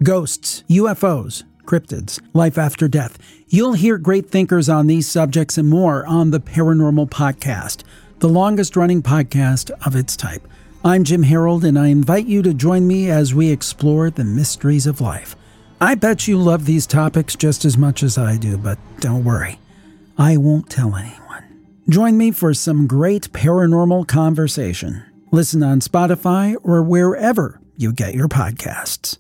Ghosts, UFOs, cryptids, life after death. You'll hear great thinkers on these subjects and more on the Paranormal Podcast, the longest-running podcast of its type. I'm Jim Harold, and I invite you to join me as we explore the mysteries of life. I bet you love these topics just as much as I do, but don't worry, I won't tell anyone. Join me for some great paranormal conversation. Listen on Spotify or wherever you get your podcasts.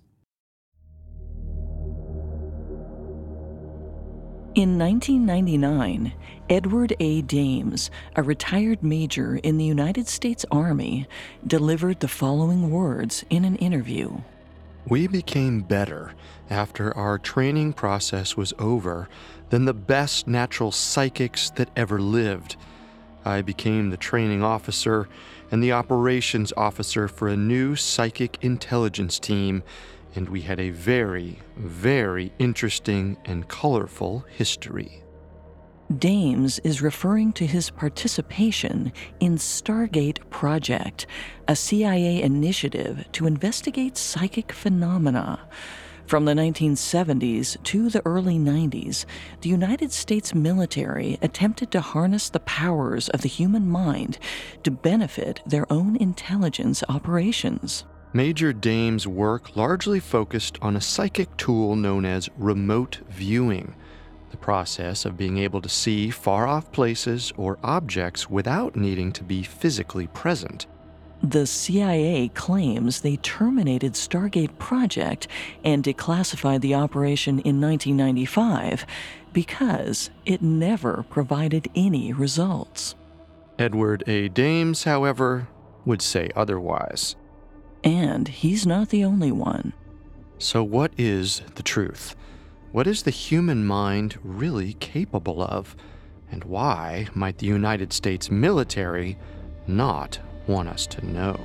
In 1999, Edward A. Dames, a retired major in the United States Army, delivered the following words in an interview. "We became better after our training process was over than the best natural psychics that ever lived. I became the training officer and the operations officer for a new psychic intelligence team, and we had a very, very interesting and colorful history." Dames is referring to his participation in Stargate Project, a CIA initiative to investigate psychic phenomena. From the 1970s to the early 90s, the United States military attempted to harness the powers of the human mind to benefit their own intelligence operations. Major Dames' work largely focused on a psychic tool known as remote viewing, the process of being able to see far-off places or objects without needing to be physically present. The CIA claims they terminated Stargate Project and declassified the operation in 1995 because it never provided any results. Edward A. Dames, however, would say otherwise. And he's not the only one. So what is the truth? What is the human mind really capable of? And why might the United States military not want us to know?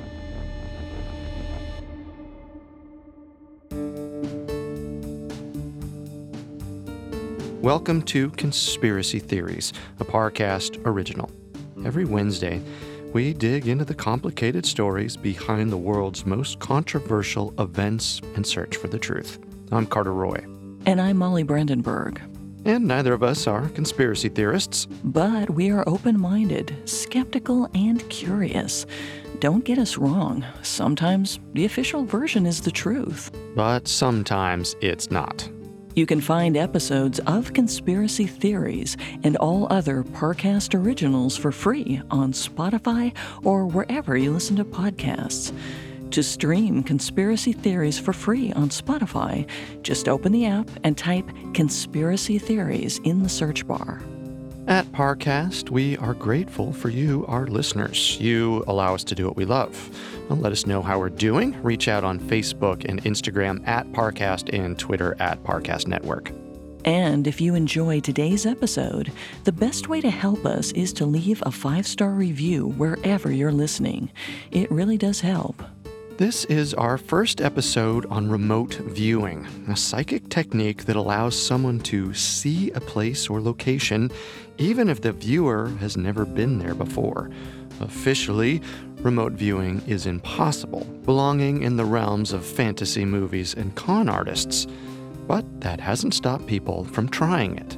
Welcome to Conspiracy Theories, a Parcast original. Every Wednesday, we dig into the complicated stories behind the world's most controversial events and search for the truth. I'm Carter Roy. And I'm Molly Brandenburg. And neither of us are conspiracy theorists. But we are open-minded, skeptical, and curious. Don't get us wrong. Sometimes the official version is the truth. But sometimes it's not. You can find episodes of Conspiracy Theories and all other Parcast originals for free on Spotify or wherever you listen to podcasts. To stream Conspiracy Theories for free on Spotify, just open the app and type Conspiracy Theories in the search bar. At Parcast, we are grateful for you, our listeners. You allow us to do what we love. Let us know how we're doing. Reach out on Facebook and Instagram at Parcast and Twitter at Parcast Network. And if you enjoy today's episode, the best way to help us is to leave a 5-star review wherever you're listening. It really does help. This is our first episode on remote viewing, a psychic technique that allows someone to see a place or location, even if the viewer has never been there before. Officially, remote viewing is impossible, belonging in the realms of fantasy movies and con artists. But that hasn't stopped people from trying it.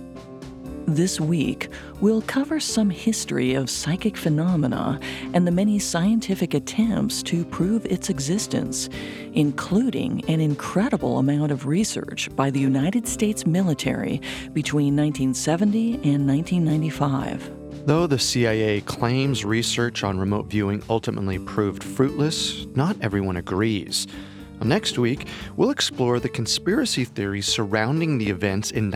This week, we'll cover some history of psychic phenomena and the many scientific attempts to prove its existence, including an incredible amount of research by the United States military between 1970 and 1995. Though the CIA claims research on remote viewing ultimately proved fruitless, not everyone agrees. Next week, we'll explore the conspiracy theories surrounding the events in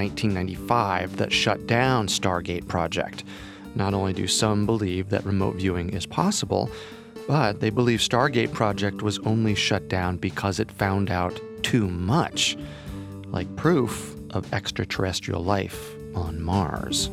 1995 that shut down Stargate Project. Not only do some believe that remote viewing is possible, but they believe Stargate Project was only shut down because it found out too much, like proof of extraterrestrial life on Mars.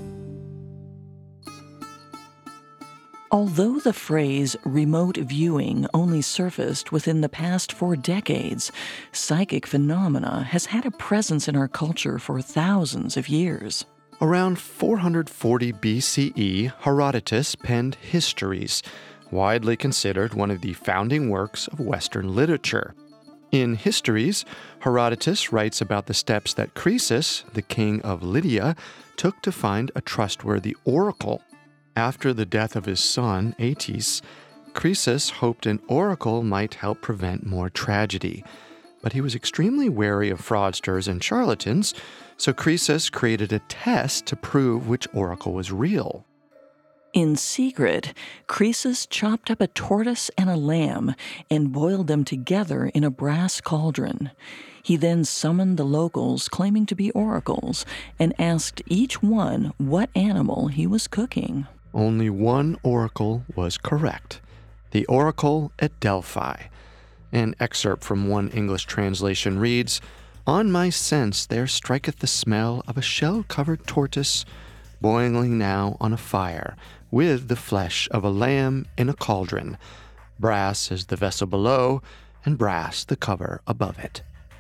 Although the phrase remote viewing only surfaced within the past 4 decades, psychic phenomena has had a presence in our culture for thousands of years. Around 440 BCE, Herodotus penned Histories, widely considered one of the founding works of Western literature. In Histories, Herodotus writes about the steps that Croesus, the king of Lydia, took to find a trustworthy oracle. After the death of his son, Atys, Croesus hoped an oracle might help prevent more tragedy. But he was extremely wary of fraudsters and charlatans, so Croesus created a test to prove which oracle was real. In secret, Croesus chopped up a tortoise and a lamb and boiled them together in a brass cauldron. He then summoned the locals claiming to be oracles and asked each one what animal he was cooking. Only one oracle was correct. The oracle at Delphi. An excerpt from one English translation reads, "On my sense there striketh the smell of a shell-covered tortoise, boiling now on a fire, with the flesh of a lamb in a cauldron. Brass is the vessel below, and brass the cover above it."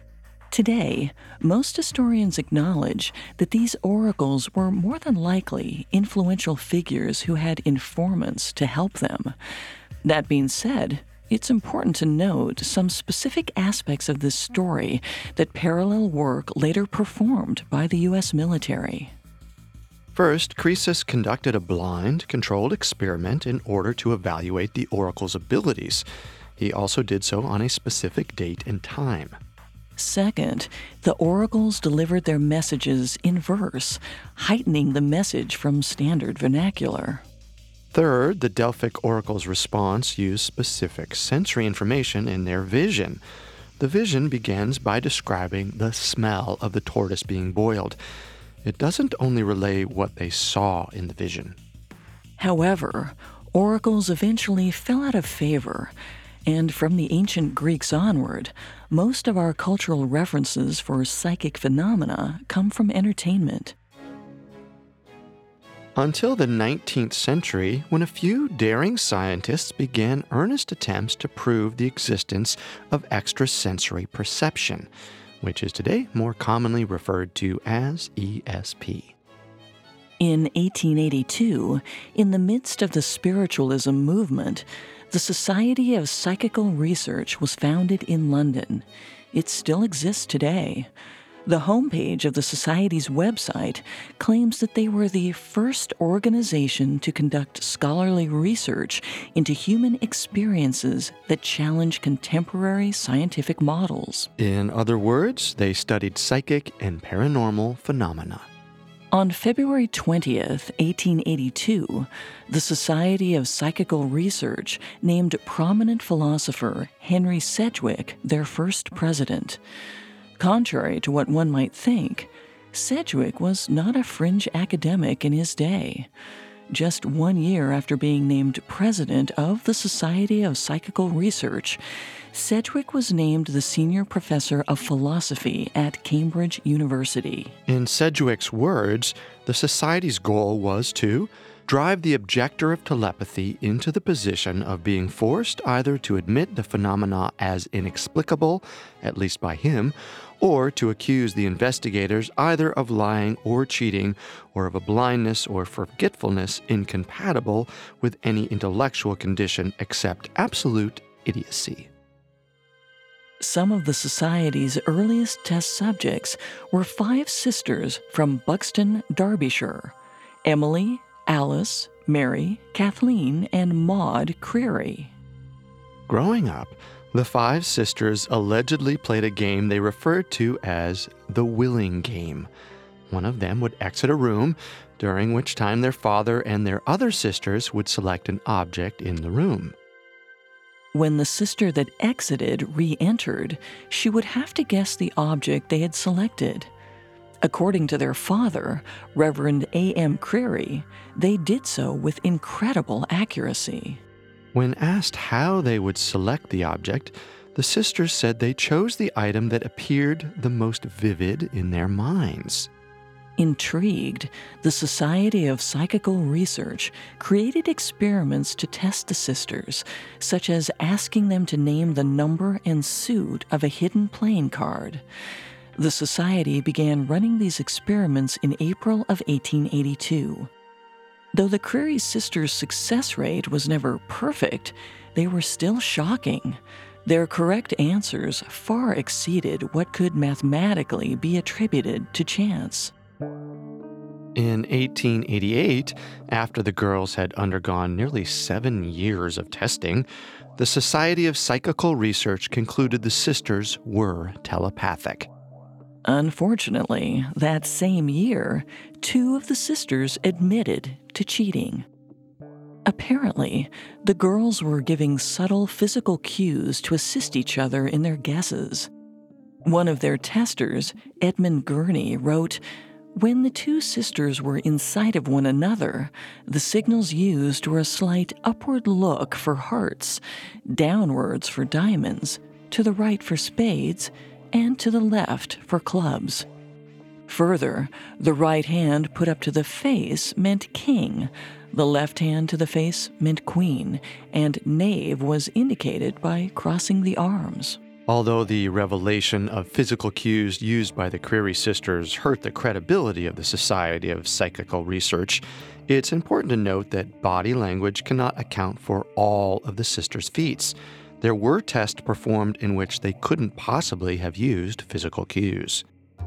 Today, most historians acknowledge that these oracles were more than likely influential figures who had informants to help them. That being said, it's important to note some specific aspects of this story that parallel work later performed by the U.S. military. First, Croesus conducted a blind, controlled experiment in order to evaluate the oracle's abilities. He also did so on a specific date and time. Second, the oracles delivered their messages in verse, heightening the message from standard vernacular. Third, the Delphic oracle's response used specific sensory information in their vision. The vision begins by describing the smell of the tortoise being boiled. It doesn't only relay what they saw in the vision. However, oracles eventually fell out of favor, and from the ancient Greeks onward, most of our cultural references for psychic phenomena come from entertainment. Until the 19th century, when a few daring scientists began earnest attempts to prove the existence of extrasensory perception, which is today more commonly referred to as ESP. In 1882, in the midst of the spiritualism movement, the Society of Psychical Research was founded in London. It still exists today. The homepage of the Society's website claims that they were the first organization to conduct scholarly research into human experiences that challenge contemporary scientific models. In other words, they studied psychic and paranormal phenomena. On February 20th, 1882, the Society of Psychical Research named prominent philosopher Henry Sedgwick their first president. Contrary to what one might think, Sedgwick was not a fringe academic in his day. Just 1 year after being named president of the Society of Psychical Research, Sedgwick was named the senior professor of philosophy at Cambridge University. In Sedgwick's words, the Society's goal was to drive the objector of telepathy into the position of being forced either to admit the phenomena as inexplicable, at least by him, or to accuse the investigators either of lying or cheating, or of a blindness or forgetfulness incompatible with any intellectual condition except absolute idiocy. Some of the Society's earliest test subjects were 5 sisters from Buxton, Derbyshire: Emily, Alice, Mary, Kathleen, and Maud Creary. Growing up, the 5 sisters allegedly played a game they referred to as the willing game. One of them would exit a room, during which time their father and their other sisters would select an object in the room. When the sister that exited re-entered, she would have to guess the object they had selected. According to their father, Reverend A.M. Creary, they did so with incredible accuracy. When asked how they would select the object, the sisters said they chose the item that appeared the most vivid in their minds. Intrigued, the Society of Psychical Research created experiments to test the sisters, such as asking them to name the number and suit of a hidden playing card. The Society began running these experiments in April of 1882. Though the Creary sisters' success rate was never perfect, they were still shocking. Their correct answers far exceeded what could mathematically be attributed to chance. In 1888, after the girls had undergone nearly 7 years of testing, the Society of Psychical Research concluded the sisters were telepathic. Unfortunately, that same year, 2 of the sisters admitted to cheating. Apparently, the girls were giving subtle physical cues to assist each other in their guesses. One of their testers, Edmund Gurney, wrote, "When the 2 sisters were inside of one another, the signals used were a slight upward look for hearts, downwards for diamonds, to the right for spades, and to the left for clubs. Further, the right hand put up to the face meant king, the left hand to the face meant queen, and knave was indicated by crossing the arms." Although the revelation of physical cues used by the Creary sisters hurt the credibility of the Society of Psychical Research, it's important to note that body language cannot account for all of the sisters' feats. There were tests performed in which they couldn't possibly have used physical cues.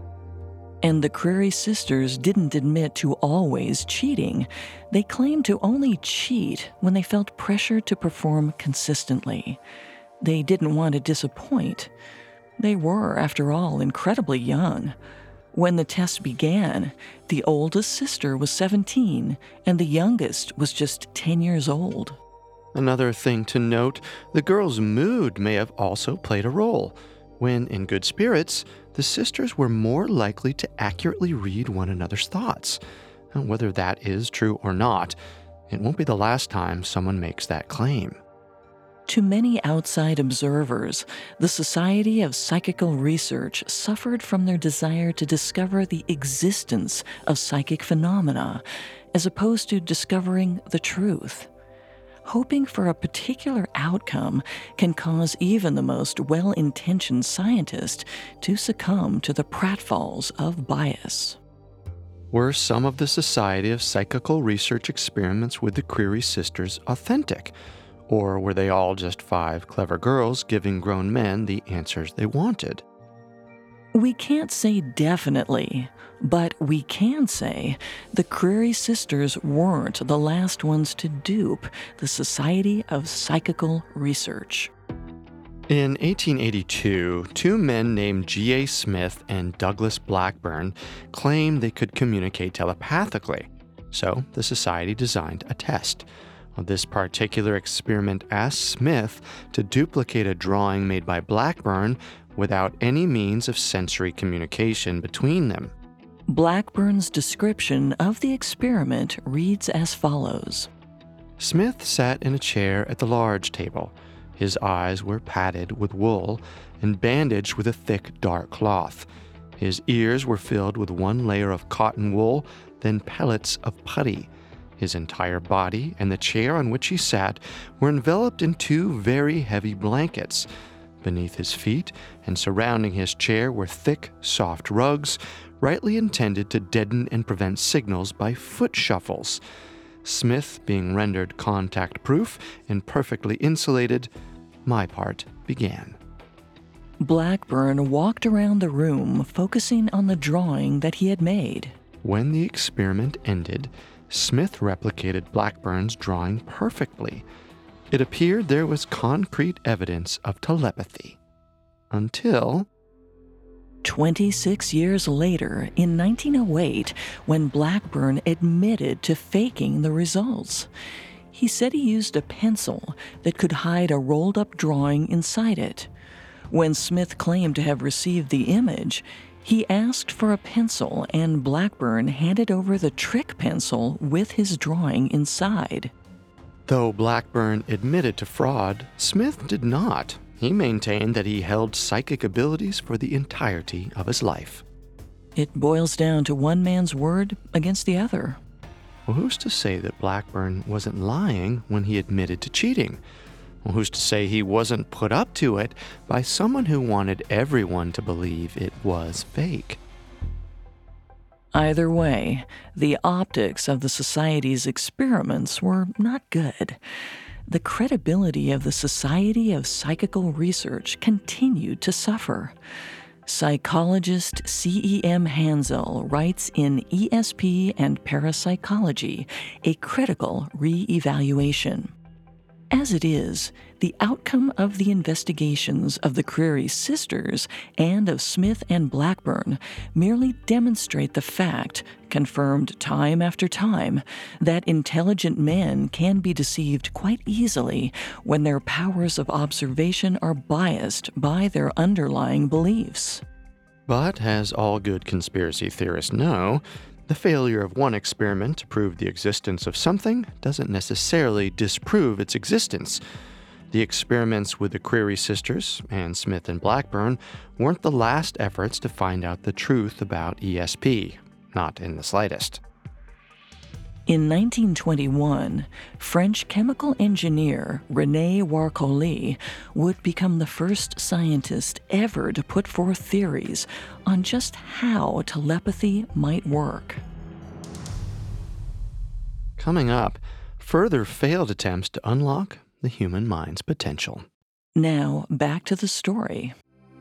And the Creary sisters didn't admit to always cheating. They claimed to only cheat when they felt pressure to perform consistently. They didn't want to disappoint. They were, after all, incredibly young. When the test began, the oldest sister was 17, and the youngest was just 10 years old. Another thing to note, the girls' mood may have also played a role. When in good spirits, the sisters were more likely to accurately read one another's thoughts. And whether that is true or not, it won't be the last time someone makes that claim. To many outside observers, the Society of Psychical Research suffered from their desire to discover the existence of psychic phenomena, as opposed to discovering the truth. Hoping for a particular outcome can cause even the most well-intentioned scientist to succumb to the pratfalls of bias. Were some of the Society of Psychical Research experiments with the Creary sisters authentic? Or were they all just 5 clever girls giving grown men the answers they wanted? We can't say definitely, but we can say the Creary sisters weren't the last ones to dupe the Society of Psychical Research. In 1882, 2 men named G.A. Smith and Douglas Blackburn claimed they could communicate telepathically, so the Society designed a test. This particular experiment asked Smith to duplicate a drawing made by Blackburn without any means of sensory communication between them. Blackburn's description of the experiment reads as follows. Smith sat in a chair at the large table. His eyes were padded with wool and bandaged with a thick, dark cloth. His ears were filled with one layer of cotton wool, then pellets of putty. His entire body and the chair on which he sat were enveloped in 2 very heavy blankets. Beneath his feet and surrounding his chair were thick, soft rugs, rightly intended to deaden and prevent signals by foot shuffles. Smith being rendered contact-proof and perfectly insulated, my part began. Blackburn walked around the room, focusing on the drawing that he had made. When the experiment ended, Smith replicated Blackburn's drawing perfectly. It appeared there was concrete evidence of telepathy. Until 26 years later, in 1908, when Blackburn admitted to faking the results. He said he used a pencil that could hide a rolled-up drawing inside it. When Smith claimed to have received the image, he asked for a pencil, and Blackburn handed over the trick pencil with his drawing inside. Though Blackburn admitted to fraud, Smith did not. He maintained that he held psychic abilities for the entirety of his life. It boils down to one man's word against the other. Well, who's to say that Blackburn wasn't lying when he admitted to cheating? Well, who's to say he wasn't put up to it by someone who wanted everyone to believe it was fake? Either way, the optics of the Society's experiments were not good. the credibility of the Society of Psychical Research continued to suffer. Psychologist C.E.M. Hansel writes in ESP and Parapsychology, a critical re-evaluation. As it is, the outcome of the investigations of the Creary sisters and of Smith and Blackburn merely demonstrate the fact, confirmed time after time, that intelligent men can be deceived quite easily when their powers of observation are biased by their underlying beliefs. But as all good conspiracy theorists know, the failure of one experiment to prove the existence of something doesn't necessarily disprove its existence. The experiments with the Creary sisters and Smith and Blackburn weren't the last efforts to find out the truth about ESP, not in the slightest. In 1921, French chemical engineer René Warcoli would become the first scientist ever to put forth theories on just how telepathy might work. Coming up, further failed attempts to unlock the human mind's potential. Now, back to the story.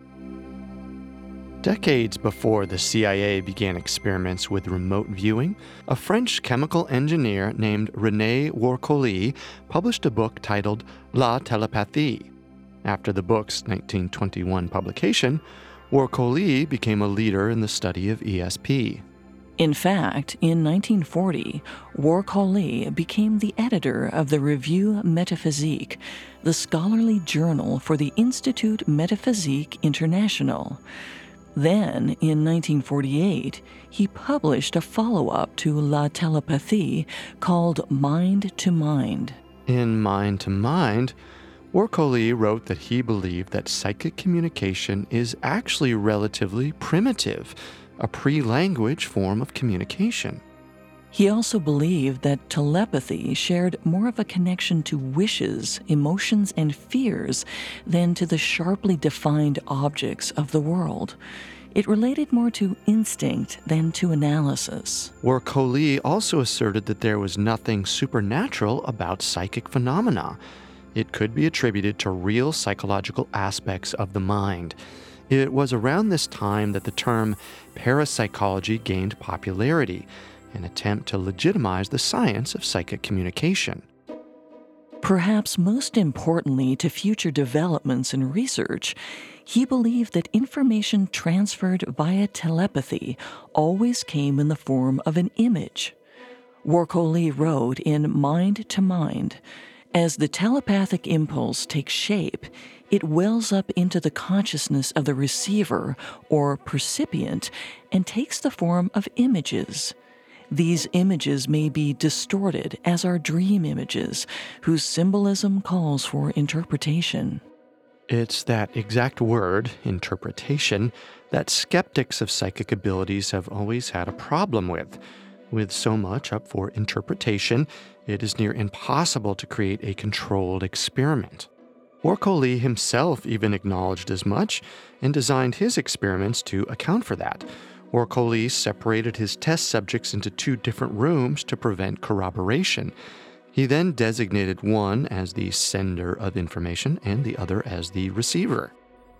Decades before the CIA began experiments with remote viewing, a French chemical engineer named René Warcoli published a book titled La Télépathie. After the book's 1921 publication, Warcoli became a leader in the study of ESP. In fact, in 1940, Warcoli became the editor of the Revue Métaphysique, the scholarly journal for the Institut Métaphysique International. Then, in 1948, he published a follow-up to La Télépathie called Mind to Mind. In Mind to Mind, Warcoli wrote that he believed that psychic communication is actually relatively primitive, a pre-language form of communication. He also believed that telepathy shared more of a connection to wishes, emotions, and fears than to the sharply defined objects of the world. It related more to instinct than to analysis. Warcoli also asserted that there was nothing supernatural about psychic phenomena. It could be attributed to real psychological aspects of the mind. It was around this time that the term parapsychology gained popularity, an attempt to legitimize the science of psychic communication. Perhaps most importantly to future developments in research, he believed that information transferred via telepathy always came in the form of an image. Warcoli wrote in Mind to Mind, "As the telepathic impulse takes shape, it wells up into the consciousness of the receiver or percipient and takes the form of images. These images may be distorted as are dream images, whose symbolism calls for interpretation." It's that exact word, interpretation, that skeptics of psychic abilities have always had a problem with. With so much up for interpretation, it is near impossible to create a controlled experiment. Warcoli himself even acknowledged as much and designed his experiments to account for that. Warcoli separated his test subjects into two different rooms to prevent corroboration. He then designated one as the sender of information and the other as the receiver.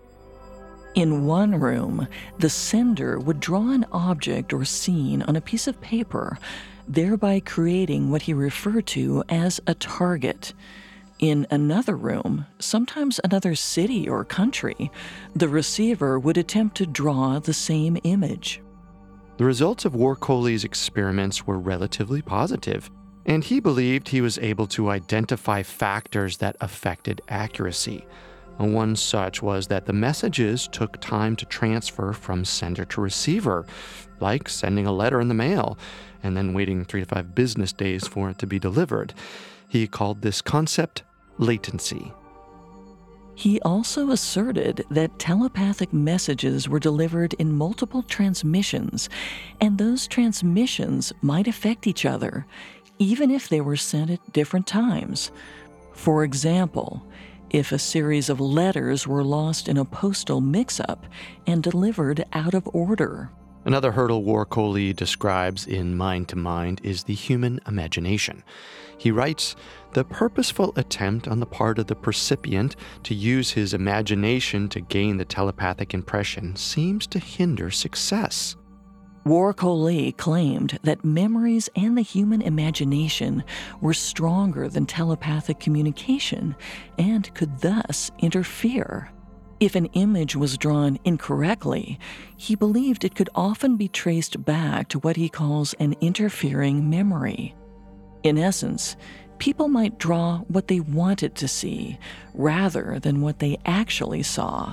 In one room, the sender would draw an object or scene on a piece of paper, thereby creating what he referred to as a target. In another room, sometimes another city or country, the receiver would attempt to draw the same image. The results of Warcoli's experiments were relatively positive, and he believed he was able to identify factors that affected accuracy. One such was that the messages took time to transfer from sender to receiver, like sending a letter in the mail and then waiting 3 to 5 business days for it to be delivered. He called this concept latency. He also asserted that telepathic messages were delivered in multiple transmissions, and those transmissions might affect each other, even if they were sent at different times. For example, if a series of letters were lost in a postal mix-up and delivered out of order. Another hurdle Warcoli describes in Mind to Mind is the human imagination. He writes, "The purposeful attempt on the part of the percipient to use his imagination to gain the telepathic impression seems to hinder success." Warcoli claimed that memories and the human imagination were stronger than telepathic communication and could thus interfere. If an image was drawn incorrectly, he believed it could often be traced back to what he calls an interfering memory. In essence, people might draw what they wanted to see rather than what they actually saw.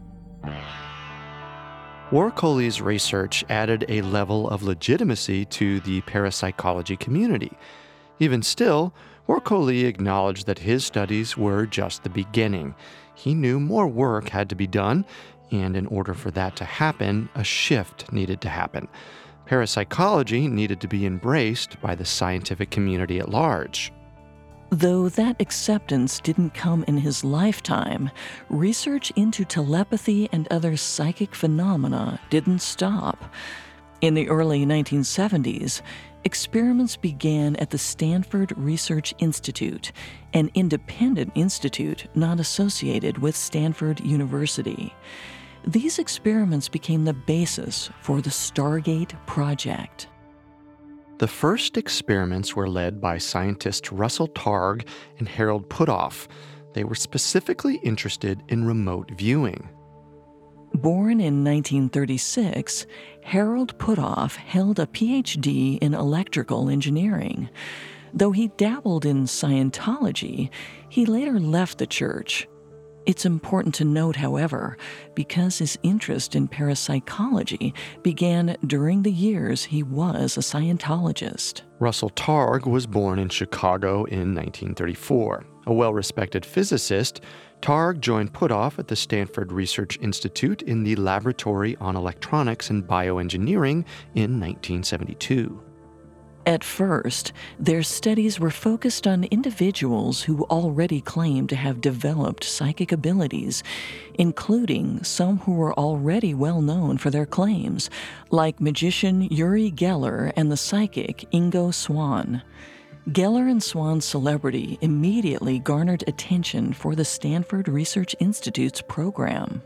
Warcoli's research added a level of legitimacy to the parapsychology community. Even still, Warcoli acknowledged that his studies were just the beginning. He knew more work had to be done, and in order for that to happen, a shift needed to happen. Parapsychology needed to be embraced by the scientific community at large. Though that acceptance didn't come in his lifetime, research into telepathy and other psychic phenomena didn't stop. In the early 1970s, experiments began at the Stanford Research Institute, an independent institute not associated with Stanford University. These experiments became the basis for the Stargate Project. The first experiments were led by scientists Russell Targ and Harold Puthoff. They were specifically interested in remote viewing. Born in 1936, Harold Puthoff held a PhD in electrical engineering. Though he dabbled in Scientology, he later left the church. It's important to note, however, because his interest in parapsychology began during the years he was a Scientologist. Russell Targ was born in Chicago in 1934. A well-respected physicist, Targ joined Puthoff at the Stanford Research Institute in the Laboratory on Electronics and Bioengineering in 1972. At first, their studies were focused on individuals who already claimed to have developed psychic abilities, including some who were already well known for their claims, like magician Uri Geller and the psychic Ingo Swann. Geller and Swann's celebrity immediately garnered attention for the Stanford Research Institute's program.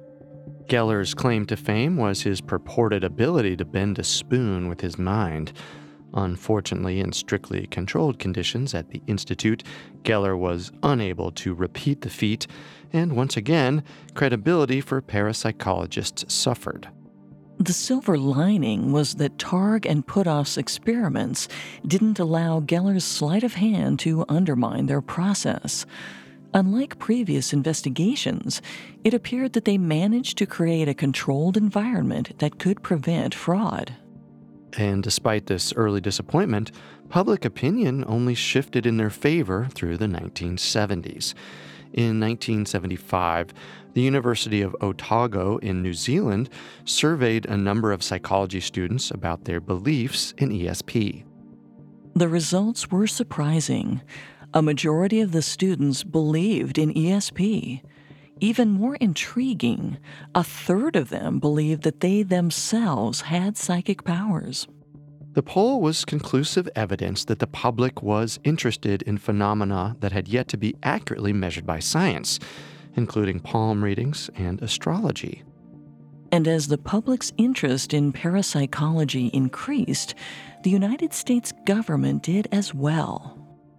Geller's claim to fame was his purported ability to bend a spoon with his mind. Unfortunately, in strictly controlled conditions at the Institute, Geller was unable to repeat the feat, and once again, credibility for parapsychologists suffered. The silver lining was that Targ and Puthoff's experiments didn't allow Geller's sleight of hand to undermine their process. Unlike previous investigations, it appeared that they managed to create a controlled environment that could prevent fraud. And despite this early disappointment, public opinion only shifted in their favor through the 1970s. In 1975, the University of Otago in New Zealand surveyed a number of psychology students about their beliefs in ESP. The results were surprising. A majority of the students believed in ESP. Even more intriguing, a third of them believed that they themselves had psychic powers. The poll was conclusive evidence that the public was interested in phenomena that had yet to be accurately measured by science, including palm readings and astrology. And as the public's interest in parapsychology increased, the United States government did as well.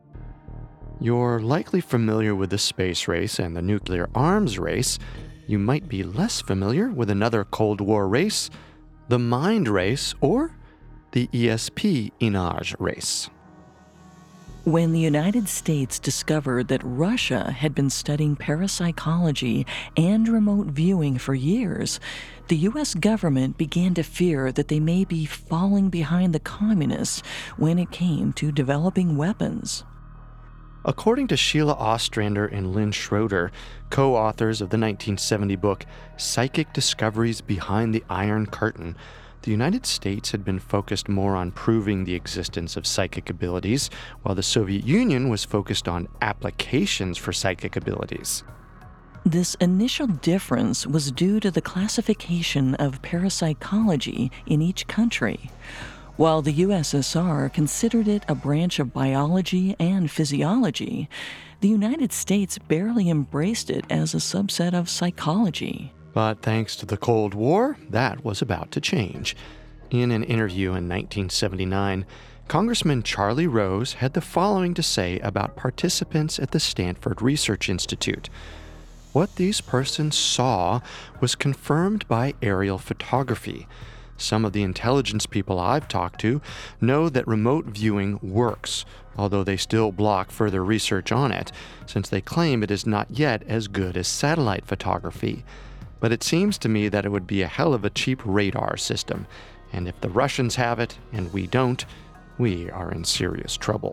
You're likely familiar with the space race and the nuclear arms race. You might be less familiar with another Cold War race, the mind race, or the ESP-Inage race. When the United States discovered that Russia had been studying parapsychology and remote viewing for years, the U.S. government began to fear that they may be falling behind the communists when it came to developing weapons. According to Sheila Ostrander and Lynn Schroeder, co-authors of the 1970 book Psychic Discoveries Behind the Iron Curtain, the United States had been focused more on proving the existence of psychic abilities, while the Soviet Union was focused on applications for psychic abilities. This initial difference was due to the classification of parapsychology in each country. While the USSR considered it a branch of biology and physiology, the United States barely embraced it as a subset of psychology. But thanks to the Cold War, that was about to change. In an interview in 1979, Congressman Charlie Rose had the following to say about participants at the Stanford Research Institute. What these persons saw was confirmed by aerial photography. Some of the intelligence people I've talked to know that remote viewing works, although they still block further research on it, since they claim it is not yet as good as satellite photography. But it seems to me that it would be a hell of a cheap radar system, and if the Russians have it and we don't, we are in serious trouble.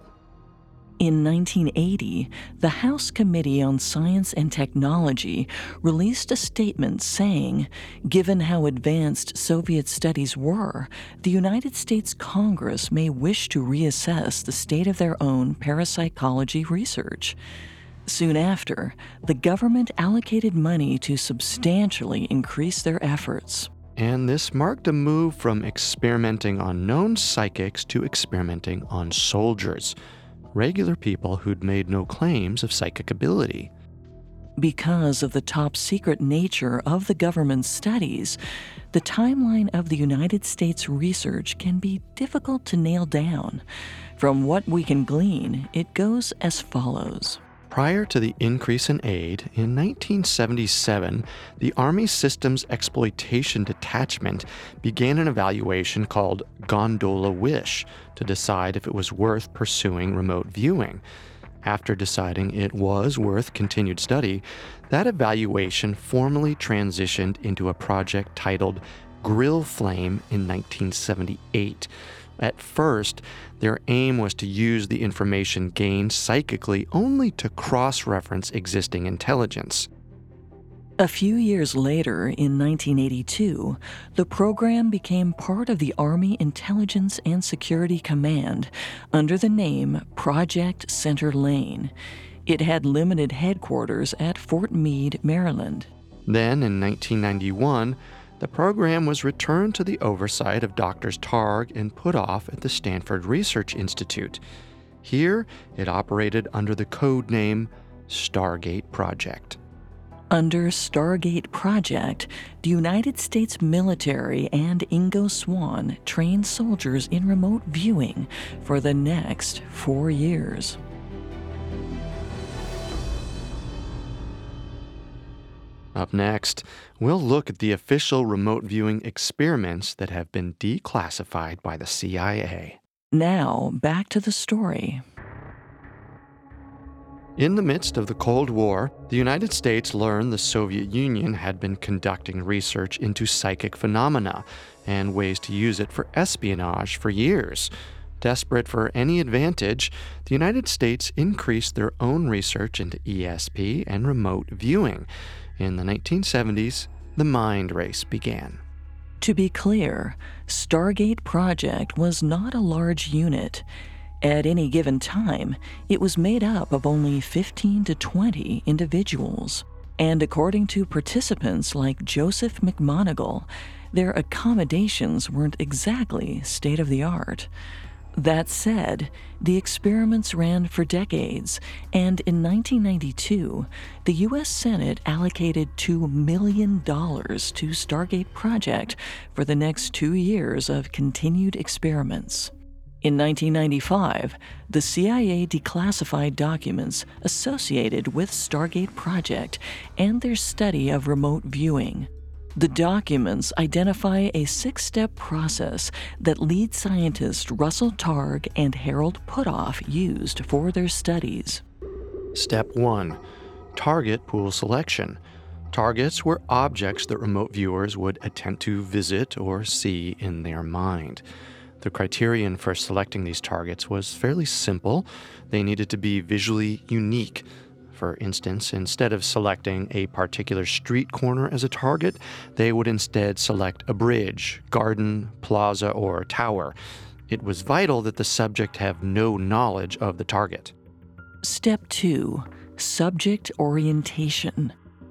In 1980, the House Committee on Science and Technology released a statement saying, given how advanced Soviet studies were, the United States Congress may wish to reassess the state of their own parapsychology research. Soon after, the government allocated money to substantially increase their efforts. And this marked a move from experimenting on known psychics to experimenting on soldiers. Regular people who'd made no claims of psychic ability. Because of the top-secret nature of the government's studies, the timeline of the United States research can be difficult to nail down. From what we can glean, it goes as follows. Prior to the increase in aid, in 1977, the Army Systems Exploitation Detachment began an evaluation called Gondola Wish to decide if it was worth pursuing remote viewing. After deciding it was worth continued study, that evaluation formally transitioned into a project titled Grill Flame in 1978. At first, their aim was to use the information gained psychically only to cross-reference existing intelligence. A few years later, in 1982, the program became part of the Army Intelligence and Security Command under the name Project Center Lane. It had limited headquarters at Fort Meade, Maryland. Then, in 1991, the program was returned to the oversight of Drs. Targ and Puthoff at the Stanford Research Institute. Here, it operated under the code name Stargate Project. Under Stargate Project, the United States military and Ingo Swann trained soldiers in remote viewing for the next 4 years. Up next, we'll look at the official remote viewing experiments that have been declassified by the CIA. Now, back to the story. In the midst of the Cold War, the United States learned the Soviet Union had been conducting research into psychic phenomena and ways to use it for espionage for years. Desperate for any advantage, the United States increased their own research into ESP and remote viewing. In the 1970s, the mind race began. To be clear, Stargate Project was not a large unit. At any given time, it was made up of only 15 to 20 individuals. And according to participants like Joseph McMoneagle, their accommodations weren't exactly state-of-the-art. That said, the experiments ran for decades, and in 1992, the U.S. Senate allocated $2 million to Stargate Project for the next 2 years of continued experiments. In 1995, the CIA declassified documents associated with Stargate Project and their study of remote viewing. The documents identify a 6-step process that lead scientists Russell Targ and Harold Puthoff used for their studies. Step 1. Target pool selection. Targets were objects that remote viewers would attempt to visit or see in their mind. The criterion for selecting these targets was fairly simple. They needed to be visually unique. For instance, instead of selecting a particular street corner as a target, they would instead select a bridge, garden, plaza, or tower. It was vital that the subject have no knowledge of the target. Step 2. Subject orientation.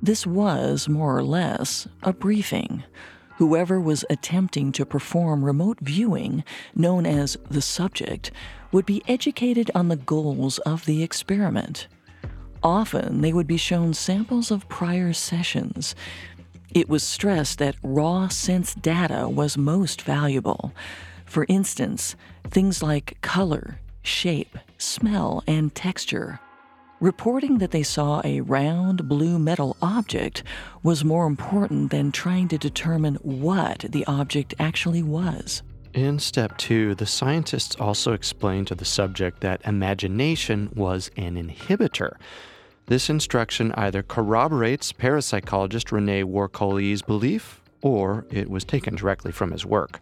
This was, more or less, a briefing. Whoever was attempting to perform remote viewing, known as the subject, would be educated on the goals of the experiment. Often, they would be shown samples of prior sessions. It was stressed that raw sense data was most valuable. For instance, things like color, shape, smell, and texture. Reporting that they saw a round blue metal object was more important than trying to determine what the object actually was. In step 2, the scientists also explained to the subject that imagination was an inhibitor. This instruction either corroborates parapsychologist Rene Warkoley's belief, or it was taken directly from his work.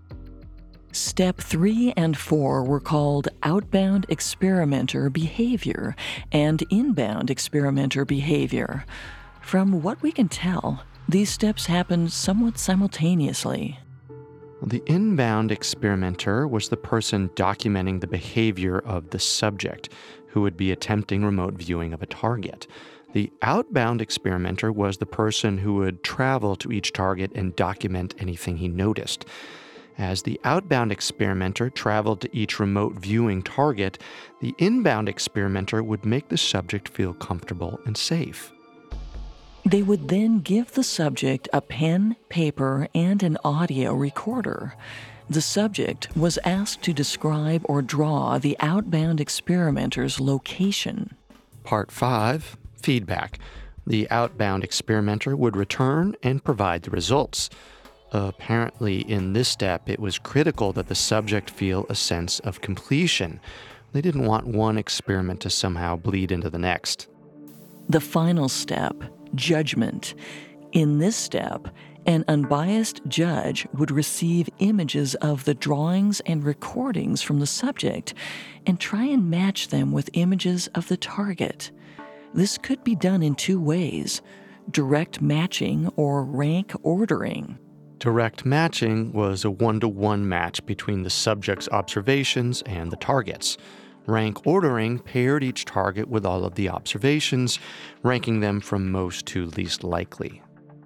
Step 3 and 4 were called outbound experimenter behavior and inbound experimenter behavior. From what we can tell, these steps happened somewhat simultaneously. The inbound experimenter was the person documenting the behavior of the subject, who would be attempting remote viewing of a target. The outbound experimenter was the person who would travel to each target and document anything he noticed. As the outbound experimenter traveled to each remote viewing target, the inbound experimenter would make the subject feel comfortable and safe. They would then give the subject a pen, paper, and an audio recorder. The subject was asked to describe or draw the outbound experimenter's location. Part 5, feedback. The outbound experimenter would return and provide the results. Apparently, in this step, it was critical that the subject feel a sense of completion. They didn't want one experiment to somehow bleed into the next. The final step, judgment. In this step, an unbiased judge would receive images of the drawings and recordings from the subject and try and match them with images of the target. This could be done in 2 ways, direct matching or rank ordering. Direct matching was a 1-to-1 match between the subject's observations and the target's. Rank ordering paired each target with all of the observations, ranking them from most to least likely.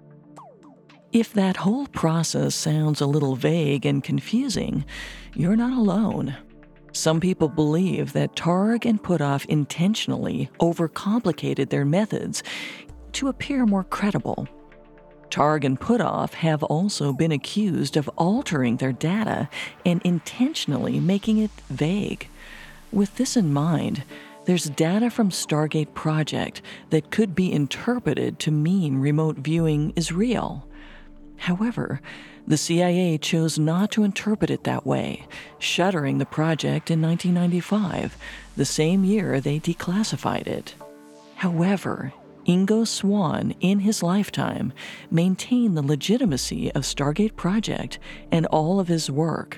If that whole process sounds a little vague and confusing, you're not alone. Some people believe that Targ and Puthoff intentionally overcomplicated their methods to appear more credible. Targ and Puthoff have also been accused of altering their data and intentionally making it vague. With this in mind, there's data from Stargate Project that could be interpreted to mean remote viewing is real. However, the CIA chose not to interpret it that way, shuttering the project in 1995, the same year they declassified it. However, Ingo Swann, in his lifetime, maintained the legitimacy of Stargate Project and all of his work.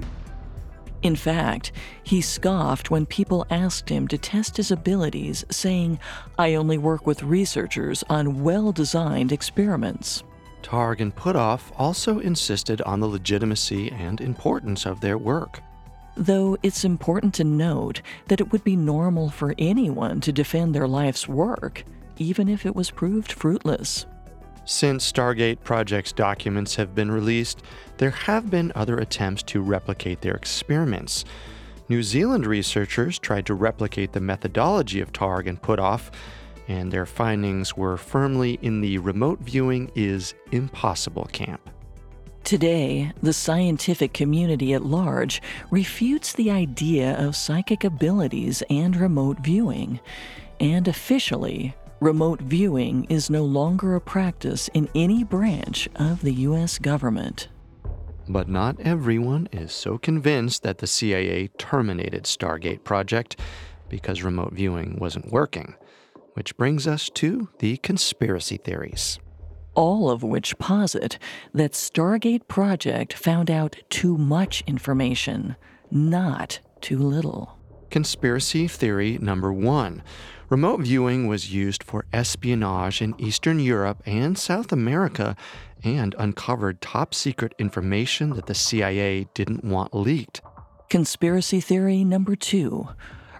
In fact, he scoffed when people asked him to test his abilities, saying, "I only work with researchers on well-designed experiments." Targ and Puthoff also insisted on the legitimacy and importance of their work. Though it's important to note that it would be normal for anyone to defend their life's work, even if it was proved fruitless. Since Stargate Project's documents have been released, there have been other attempts to replicate their experiments. New Zealand researchers tried to replicate the methodology of Targ and Puthoff, and their findings were firmly in the remote viewing is impossible camp. Today, the scientific community at large refutes the idea of psychic abilities and remote viewing, and officially, remote viewing is no longer a practice in any branch of the U.S. government. But not everyone is so convinced that the CIA terminated Stargate Project because remote viewing wasn't working, which brings us to the conspiracy theories. All of which posit that Stargate Project found out too much information, not too little. Conspiracy theory number 1. Remote viewing was used for espionage in Eastern Europe and South America and uncovered top-secret information that the CIA didn't want leaked. Conspiracy theory number 2.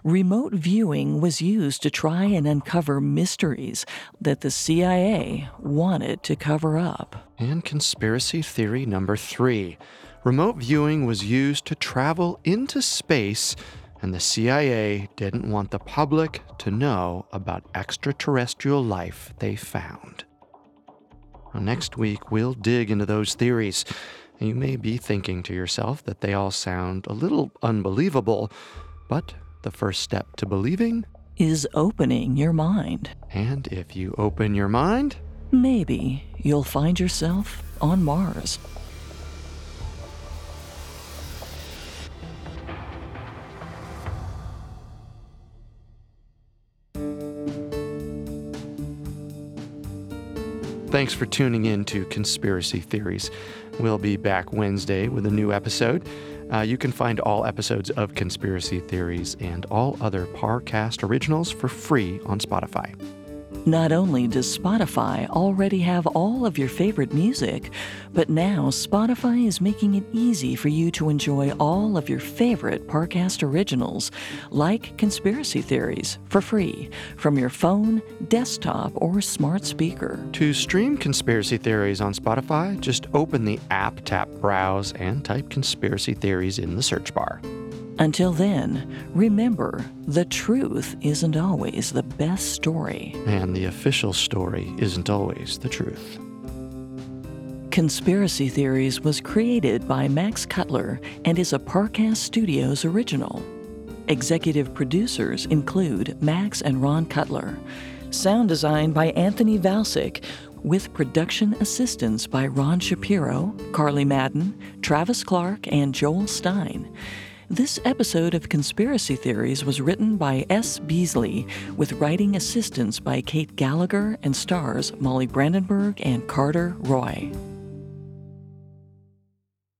remote viewing was used to try and uncover mysteries that the CIA wanted to cover up. And conspiracy theory number 3. Remote viewing was used to travel into space, and the CIA didn't want the public to know about extraterrestrial life they found. Well, next week, we'll dig into those theories. You may be thinking to yourself that they all sound a little unbelievable, but the first step to believing is opening your mind. And if you open your mind, maybe you'll find yourself on Mars. thanks for tuning in to Conspiracy Theories. We'll be back Wednesday with a new episode. You can find all episodes of Conspiracy Theories and all other Parcast originals for free on Spotify. Not only does Spotify already have all of your favorite music, but now Spotify is making it easy for you to enjoy all of your favorite Parcast originals, like Conspiracy Theories, for free from your phone, desktop, or smart speaker. To stream Conspiracy Theories on Spotify, just open the app, tap Browse, and type Conspiracy Theories in the search bar. Until then, remember, the truth isn't always the best story. And the official story isn't always the truth. Conspiracy Theories was created by Max Cutler and is a Parcast Studios original. Executive producers include Max and Ron Cutler. Sound design by Anthony Valsic, with production assistance by Ron Shapiro, Carly Madden, Travis Clark, and Joel Stein. This episode of Conspiracy Theories was written by S. Beasley, with writing assistance by Kate Gallagher and stars Molly Brandenburg and Carter Roy.